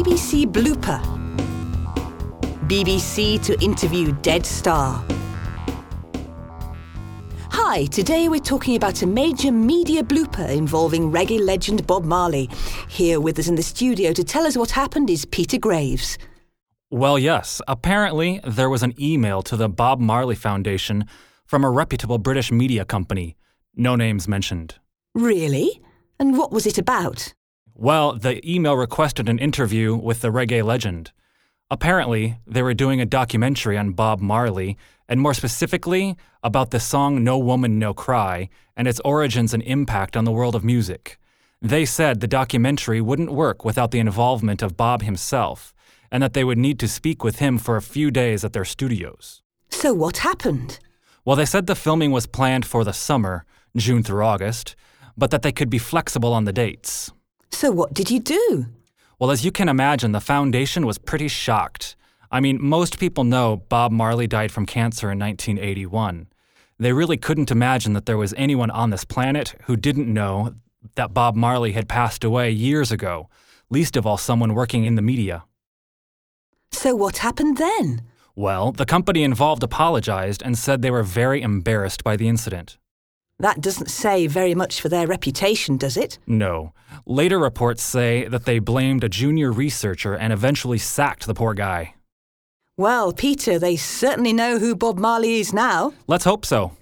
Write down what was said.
BBC blooper. BBC to interview dead star. Hi, today we're talking about a major media blooper involving reggae legend Bob Marley. Here with us in the studio to tell us what happened is Peter Graves. Well, yes. Apparently, there was an email to the Bob Marley Foundation from a reputable British media company. No names mentioned. Really? And what was it about? Well, the email requested an interview with the reggae legend. Apparently, they were doing a documentary on Bob Marley, and more specifically, about the song No Woman, No Cry, and its origins and impact on the world of music. They said the documentary wouldn't work without the involvement of Bob himself, and that they would need to speak with him for a few days at their studios. So what happened? Well, they said the filming was planned for the summer, June through August, but that they could be flexible on the dates. So what did you do? Well, as you can imagine, the foundation was pretty shocked. I mean, most people know Bob Marley died from cancer in 1981. They really couldn't imagine that there was anyone on this planet who didn't know that Bob Marley had passed away years ago, least of all someone working in the media. So what happened then? Well, the company involved apologized and said they were very embarrassed by the incident. That doesn't say very much for their reputation, does it? No. Later reports say that they blamed a junior researcher and eventually sacked the poor guy. Well, Peter, they certainly know who Bob Marley is now. Let's hope so.